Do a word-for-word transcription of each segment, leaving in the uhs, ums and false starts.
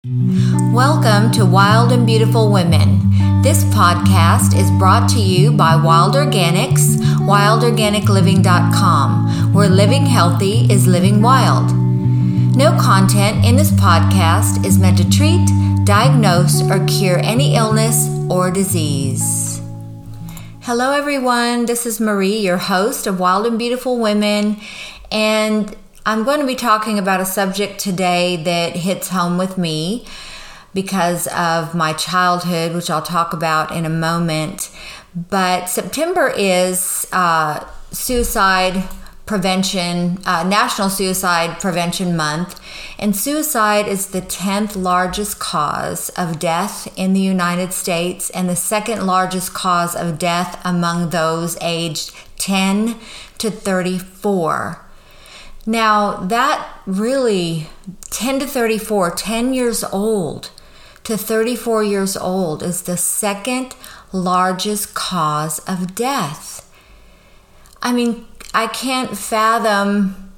Welcome to Wild and Beautiful Women. This podcast is brought to you by Wild Organics, wild organic living dot com, where living healthy is living wild. No content in this podcast is meant to treat, diagnose, or cure any illness or disease. Hello everyone, this is Marie, your host of Wild and Beautiful Women, and I'm going to be talking about a subject today that hits home with me because of my childhood, which I'll talk about in a moment. But September is uh, suicide prevention, uh, National Suicide Prevention Month, and suicide is the tenth largest cause of death in the United States and the second largest cause of death among those aged ten to thirty-four. Now, that really, ten to thirty-four, ten years old to thirty-four years old is the second largest cause of death. I mean, I can't fathom,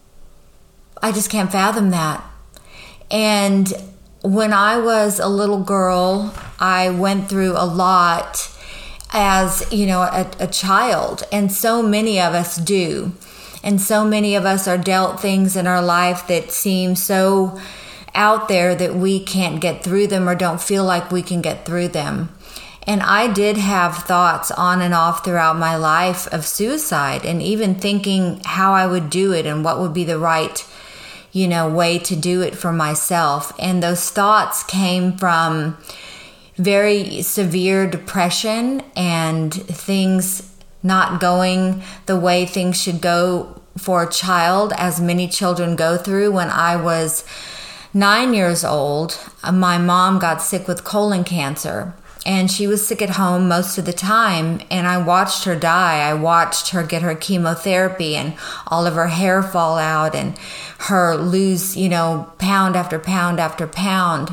I just can't fathom that. And when I was a little girl, I went through a lot as, you know, a, a child, and so many of us do. And so many of us are dealt things in our life that seem so out there that we can't get through them or don't feel like we can get through them. And I did have thoughts on and off throughout my life of suicide, and even thinking how I would do it and what would be the right, you know, way to do it for myself. And those thoughts came from very severe depression and things not going the way things should go for a child, as many children go through. When I was nine years old, my mom got sick with colon cancer, and she was sick at home most of the time, and I watched her die. I watched her get her chemotherapy and all of her hair fall out and her lose, you know, pound after pound after pound.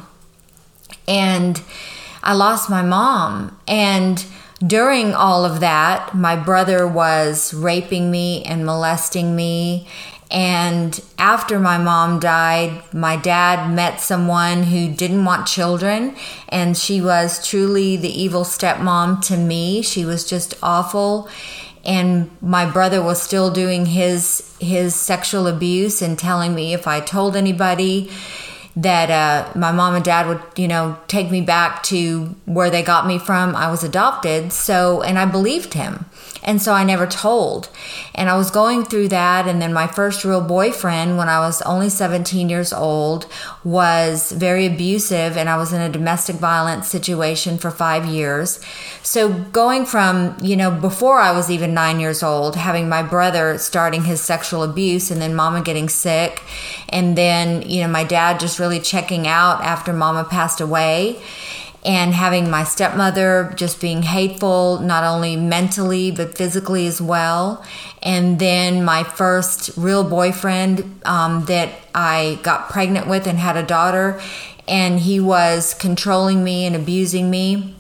And I lost my mom. And during all of that, my brother was raping me and molesting me. And after my mom died, my dad met someone who didn't want children, and she was truly the evil stepmom to me. She was just awful. And my brother was still doing his his sexual abuse and telling me if I told anybody that uh, my mom and dad would, you know, take me back to where they got me from. I was adopted. So, and I believed him. And so I never told. And I was going through that. And then my first real boyfriend, when I was only seventeen years old, was very abusive. And I was in a domestic violence situation for five years. So going from, you know, before I was even nine years old, having my brother starting his sexual abuse, and then mama getting sick. And then, you know, my dad just really checking out after mama passed away. And having my stepmother just being hateful, not only mentally, but physically as well. And then my first real boyfriend um, that I got pregnant with and had a daughter. And he was controlling me and abusing me.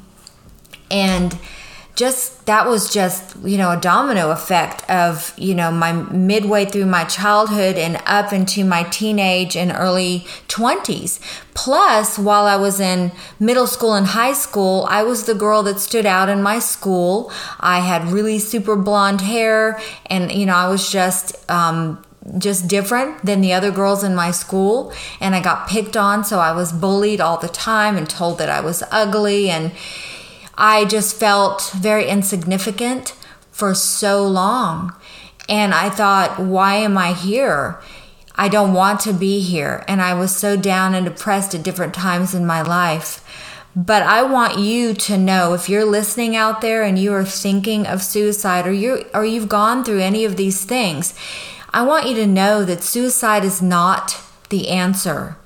And just, that was just, you know, a domino effect of, you know, my midway through my childhood and up into my teenage and early twenties. Plus, while I was in middle school and high school, I was the girl that stood out in my school. I had really super blonde hair, and, you know, I was just, um, just different than the other girls in my school. And I got picked on, so I was bullied all the time and told that I was ugly, and I just felt very insignificant for so long. And I thought, why am I here? I don't want to be here. And I was so down and depressed at different times in my life. But I want you to know, if you're listening out there and you are thinking of suicide, or you or you've gone through any of these things, I want you to know that suicide is not the answer.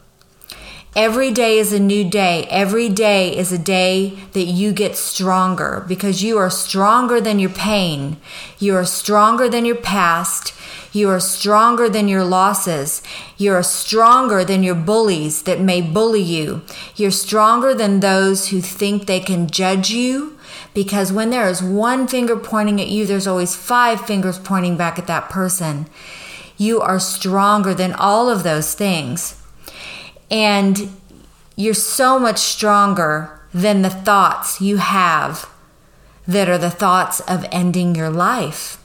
Every day is a new day. Every day is a day that you get stronger, because you are stronger than your pain. You are stronger than your past. You are stronger than your losses. You are stronger than your bullies that may bully you. You're stronger than those who think they can judge you, because when there is one finger pointing at you, there's always five fingers pointing back at that person. You are stronger than all of those things. And you're so much stronger than the thoughts you have that are the thoughts of ending your life.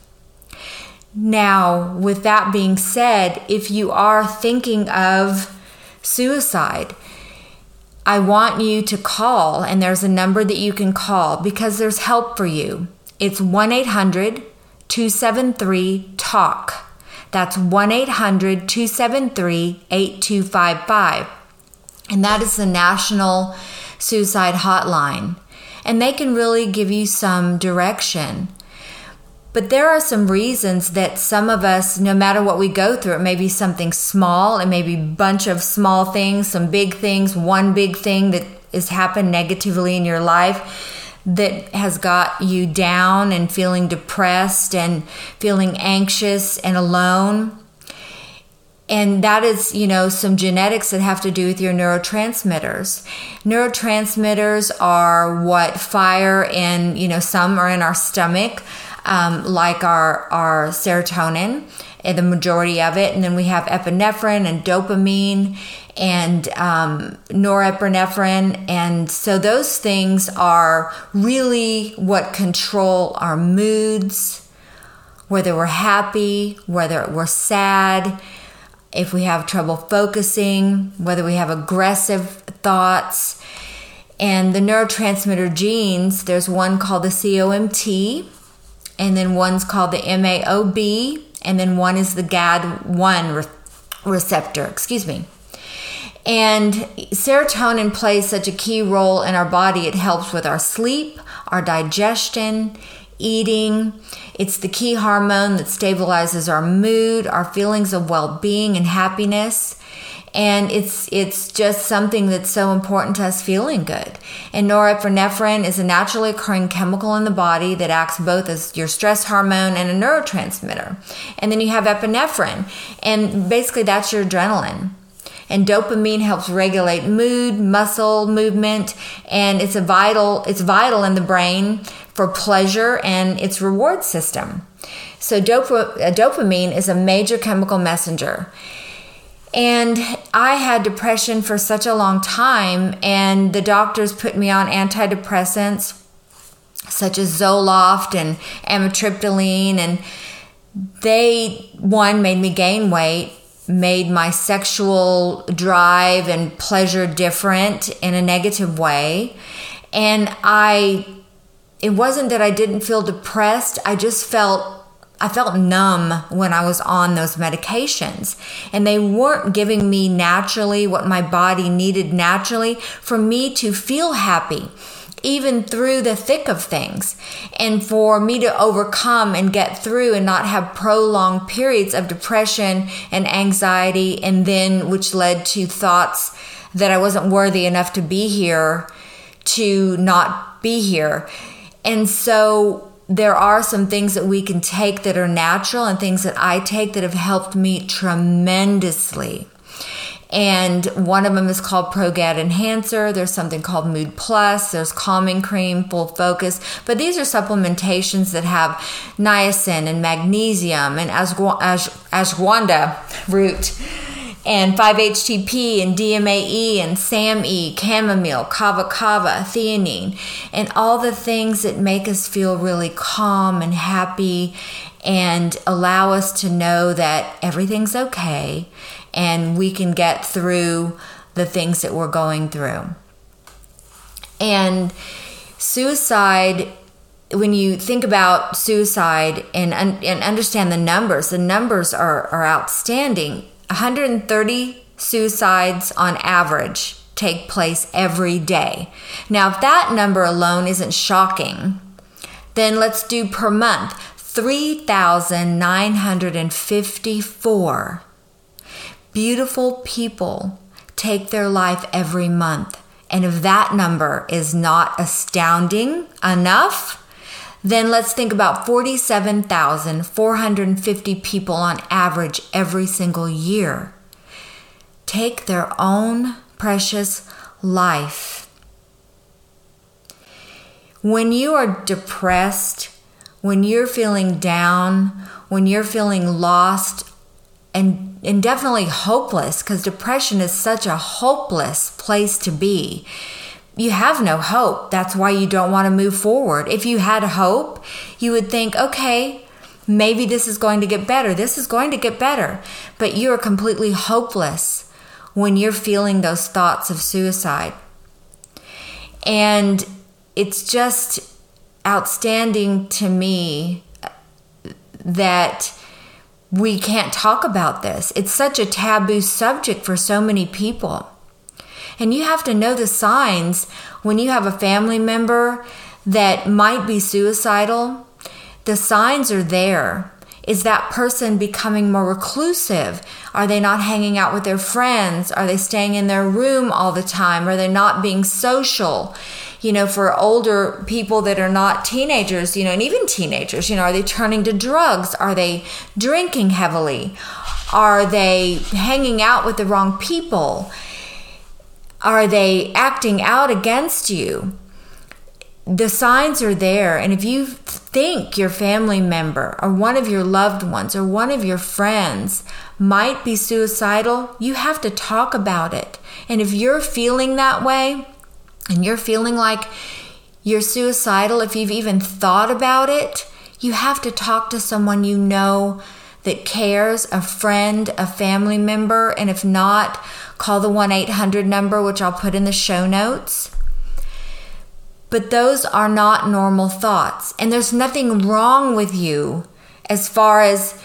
Now, with that being said, if you are thinking of suicide, I want you to call, and there's a number that you can call because there's help for you. It's one eight hundred two seven three talk. That's one eight hundred two seven three eight two five five. And that is the National Suicide Hotline. And they can really give you some direction. But there are some reasons that some of us, no matter what we go through, it may be something small, it may be a bunch of small things, some big things, one big thing that has happened negatively in your life that has got you down and feeling depressed and feeling anxious and alone. And that is, you know, some genetics that have to do with your neurotransmitters. Neurotransmitters are what fire in, you know, some are in our stomach, um, like our, our serotonin, and the majority of it. And then we have epinephrine and dopamine and um, norepinephrine. And so those things are really what control our moods, whether we're happy, whether we're sad, if we have trouble focusing, whether we have aggressive thoughts. And the neurotransmitter genes, there's one called the C O M T, and then one's called the M A O B, and then one is the G A D one re- receptor, excuse me. And serotonin plays such a key role in our body. It helps with our sleep, our digestion, eating. It's the key hormone that stabilizes our mood, our feelings of well-being and happiness. And it's it's just something that's so important to us feeling good. And norepinephrine is a naturally occurring chemical in the body that acts both as your stress hormone and a neurotransmitter. And then you have epinephrine, and basically that's your adrenaline. And dopamine helps regulate mood, muscle movement, and it's a vital it's vital in the brain for pleasure and its reward system. So dop- dopamine is a major chemical messenger. And I had depression for such a long time, and the doctors put me on antidepressants such as Zoloft and amitriptyline, and they, one, made me gain weight, made my sexual drive and pleasure different in a negative way. And I, it wasn't that I didn't feel depressed, I just felt I felt numb when I was on those medications, and they weren't giving me naturally what my body needed naturally for me to feel happy, even through the thick of things, and for me to overcome and get through and not have prolonged periods of depression and anxiety, and then which led to thoughts that I wasn't worthy enough to be here, to not be here. And so there are some things that we can take that are natural and things that I take that have helped me tremendously. And one of them is called ProGAD Enhancer. There's something called Mood Plus. There's Calming Cream, Full Focus. But these are supplementations that have niacin and magnesium and ashwa- ash- ashwagandha root and five H T P and D M A E and S A M E, chamomile, kava kava, theanine, and all the things that make us feel really calm and happy and allow us to know that everything's okay and we can get through the things that we're going through. And suicide, when you think about suicide and, and understand the numbers, the numbers are, are outstanding. one hundred thirty suicides on average take place every day. Now, if that number alone isn't shocking, then let's do per month. three thousand nine hundred fifty-four beautiful people take their life every month. And if that number is not astounding enough, then let's think about forty-seven thousand four hundred fifty people on average every single year take their own precious life. When you are depressed, when you're feeling down, when you're feeling lost and and definitely hopeless, because depression is such a hopeless place to be. You have no hope. That's why you don't want to move forward. If you had hope, you would think, okay, maybe this is going to get better. This is going to get better. But you're completely hopeless when you're feeling those thoughts of suicide. And it's just outstanding to me that we can't talk about this. It's such a taboo subject for so many people. And you have to know the signs when you have a family member that might be suicidal. The signs are there. Is that person becoming more reclusive? Are they not hanging out with their friends? Are they staying in their room all the time? Are they not being social? You know, for older people that are not teenagers, you know, and even teenagers, you know, are they turning to drugs? Are they drinking heavily? Are they hanging out with the wrong people? Are they acting out against you? The signs are there. And if you think your family member or one of your loved ones or one of your friends might be suicidal, you have to talk about it. And if you're feeling that way and you're feeling like you're suicidal, if you've even thought about it, you have to talk to someone you know that cares, a friend, a family member. And if not, call the one eight hundred number, which I'll put in the show notes. But those are not normal thoughts. And there's nothing wrong with you as far as,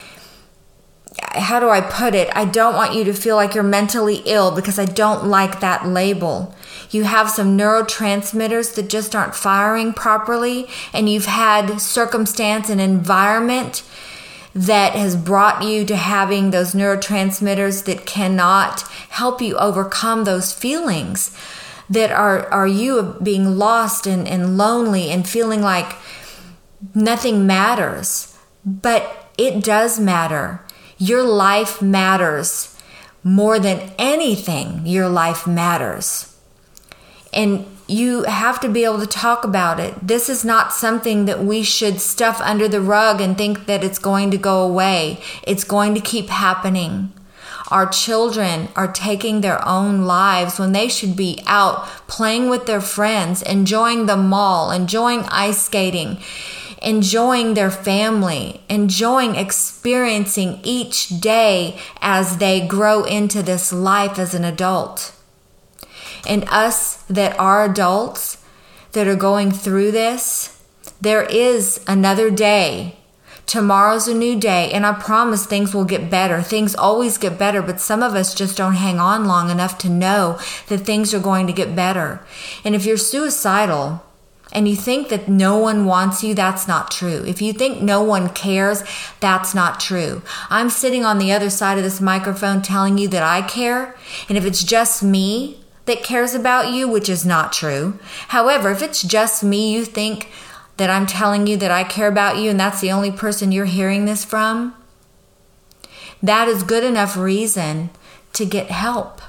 how do I put it? I don't want you to feel like you're mentally ill, because I don't like that label. You have some neurotransmitters that just aren't firing properly, and you've had circumstance and environment that has brought you to having those neurotransmitters that cannot help you overcome those feelings that are, are you being lost and, and lonely and feeling like nothing matters. But it does matter. Your life matters more than anything. Your life matters. And you have to be able to talk about it. This is not something that we should stuff under the rug and think that it's going to go away. It's going to keep happening. Our children are taking their own lives when they should be out playing with their friends, enjoying the mall, enjoying ice skating, enjoying their family, enjoying experiencing each day as they grow into this life as an adult. And us that are adults that are going through this, there is another day. Tomorrow's a new day, and I promise things will get better. Things always get better, but some of us just don't hang on long enough to know that things are going to get better. And if you're suicidal and you think that no one wants you, that's not true. If you think no one cares, that's not true. I'm sitting on the other side of this microphone telling you that I care, and if it's just me that cares about you, which is not true. However, if it's just me, you think that I'm telling you that I care about you and that's the only person you're hearing this from, that is good enough reason to get help.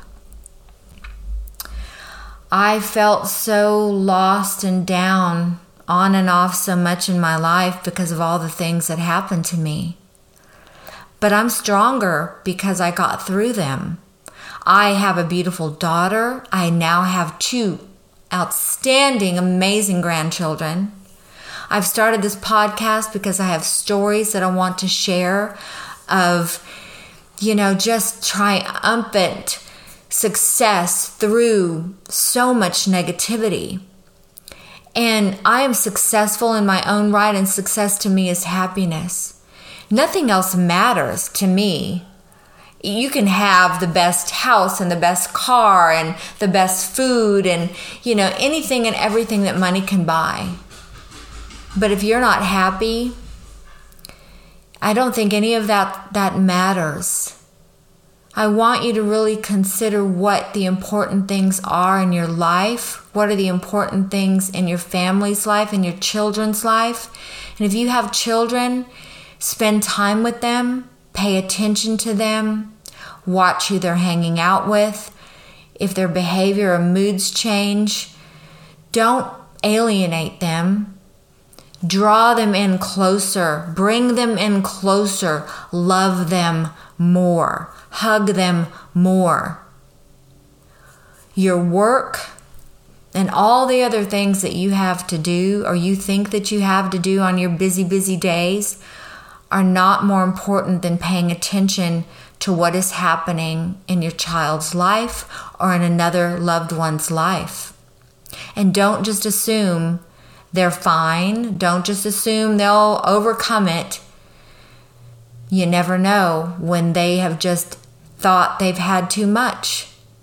I felt so lost and down on and off so much in my life because of all the things that happened to me. But I'm stronger because I got through them. I have a beautiful daughter. I now have two outstanding, amazing grandchildren. I've started this podcast because I have stories that I want to share of, you know, just triumphant success through so much negativity. And I am successful in my own right, and success to me is happiness. Nothing else matters to me. You can have the best house and the best car and the best food and, you know, anything and everything that money can buy. But if you're not happy, I don't think any of that, that matters. I want you to really consider what the important things are in your life. What are the important things in your family's life, in your children's life? And if you have children, spend time with them, pay attention to them, watch who they're hanging out with. If their behavior or moods change, don't alienate them. Draw them in closer, bring them in closer, love them more. Hug them more. Your work and all the other things that you have to do or you think that you have to do on your busy, busy days are not more important than paying attention to what is happening in your child's life or in another loved one's life. And don't just assume they're fine. Don't just assume they'll overcome it. You never know when they have just thought they've had too much.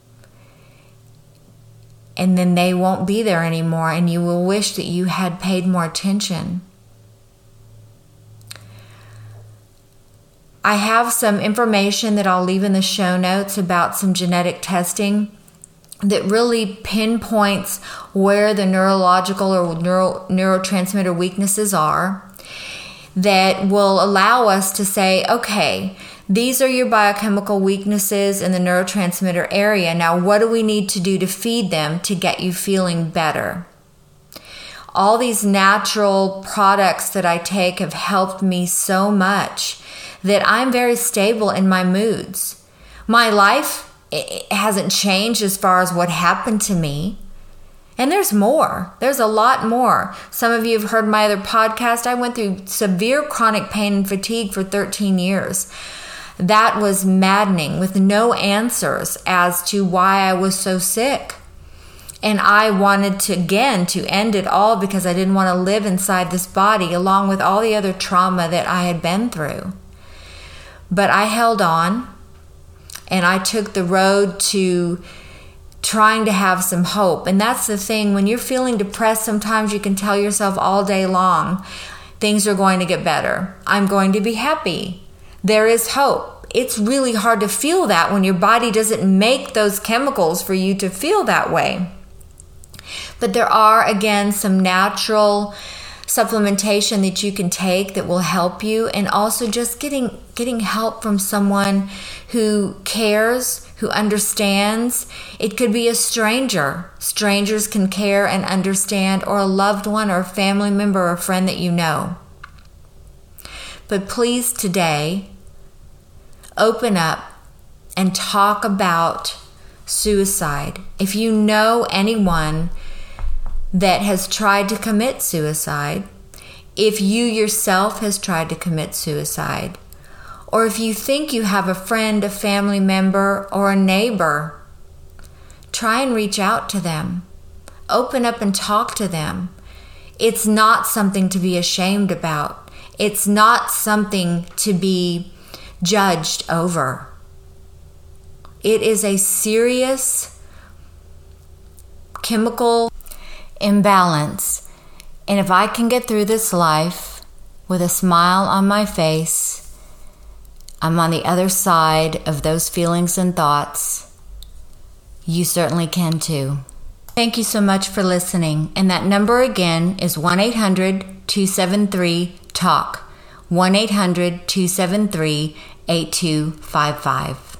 And then they won't be there anymore, and you will wish that you had paid more attention. I have some information that I'll leave in the show notes about some genetic testing that really pinpoints where the neurological or neuro, neurotransmitter weaknesses are, that will allow us to say, okay, these are your biochemical weaknesses in the neurotransmitter area. Now, what do we need to do to feed them to get you feeling better? All these natural products that I take have helped me so much that I'm very stable in my moods. My life it hasn't changed as far as what happened to me. And there's more. There's a lot more. Some of you have heard my other podcast. I went through severe chronic pain and fatigue for thirteen years. That was maddening, with no answers as to why I was so sick. And I wanted to, again, to end it all because I didn't want to live inside this body along with all the other trauma that I had been through. But I held on, and I took the road to trying to have some hope. And that's the thing. When you're feeling depressed, sometimes you can tell yourself all day long, things are going to get better. I'm going to be happy. There is hope. It's really hard to feel that when your body doesn't make those chemicals for you to feel that way. But there are, again, some natural supplementation that you can take that will help you, and also just getting getting help from someone who cares, who understands. It could be a stranger. Strangers can care and understand, or a loved one or a family member or a friend that you know. But please today, open up and talk about suicide. If you know anyone that has tried to commit suicide, if you yourself has tried to commit suicide, or if you think you have a friend, a family member, or a neighbor, try and reach out to them. Open up and talk to them. It's not something to be ashamed about. It's not something to be judged over. It is a serious chemical imbalance. And if I can get through this life with a smile on my face, I'm on the other side of those feelings and thoughts. You certainly can too. Thank you so much for listening. And that number again is one eight hundred two seven three talk. one eight hundred two seven three eight two five five.